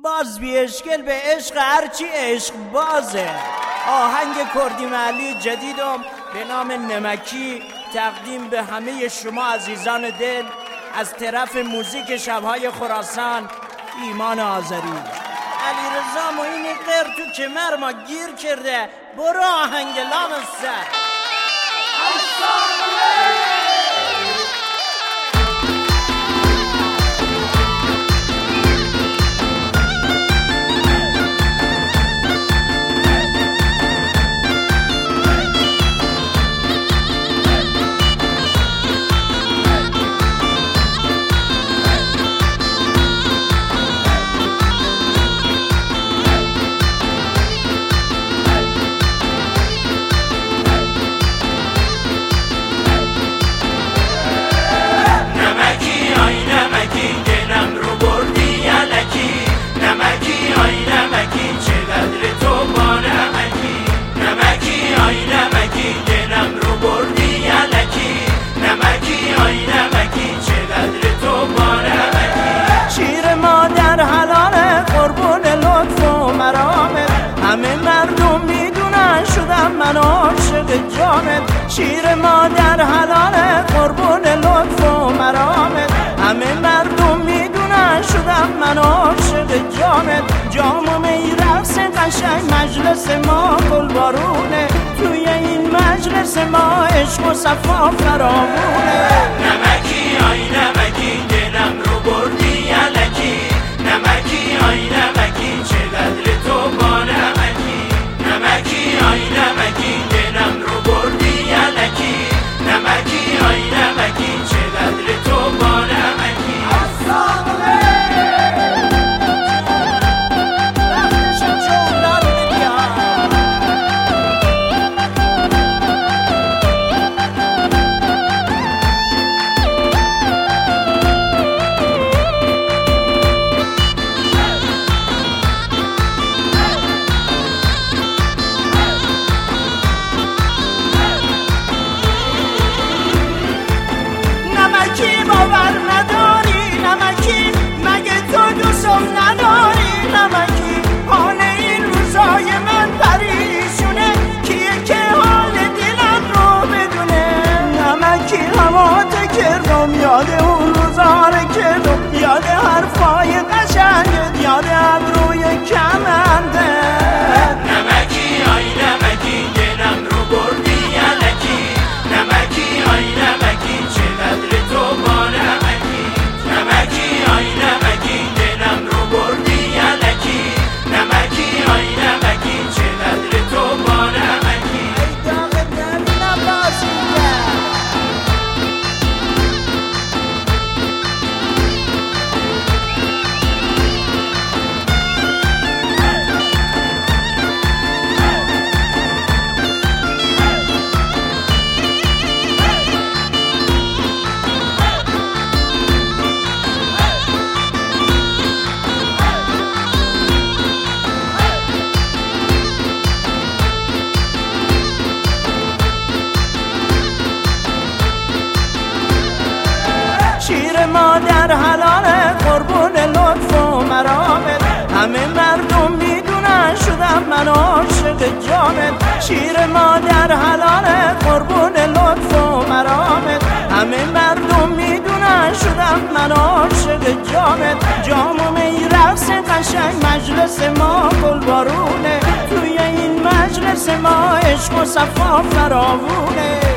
باز بی اشکل به عشق هرچی عشق بازه. آهنگ کردی محلی جدیدم به نام نمکی تقدیم به همه شما عزیزان دل از طرف موزیک شبهای خراسان ایمان آذری. علیرضا معینی غیر تو کمر ما گیر کرده، برو آهنگ لام سر. همه مردم میدونن شدم من عاشق جانت، شیر مادر حلال قربون لطف و مرامت. همه مردم میدونن شدم من عاشق جانت، جام و می رقص قشنگ مجلس ما گلبارونه، توی این مجلس ما عشق و صفا فراوونه. نمکی آی نمکی دلم رو بردی الکی، نمکی آی نمکی چقدر تو با نمکی، نمکی آی نمکی دلم رو بردی الکی، نمکی آی نمکی چقدر تو با نمکی. یاد اون روزاره که یاد حرفای قشنگت، یاد ابروی کمنده. نمکی آی نمکی دلم رو بردی الکی، نمکی آی نمکی چقدر تو با نمکی، نمکی آی نمکی دلم رو بردی الکی، نمکی آی نمکی چقدر تو با نمکی. ای داغ دل نبازیده مادر حلال قربون لطف و مرامت. همه مردم میدونن شدم من عاشق جانت، شیر مادر حلال قربون لطف و مرامت. همه مردم میدونن شدم من عاشق جانت، جام و می رقص قشنگ مجلس ما گلبارونه، توی این مجلس ما عشق و صفا فراوونه.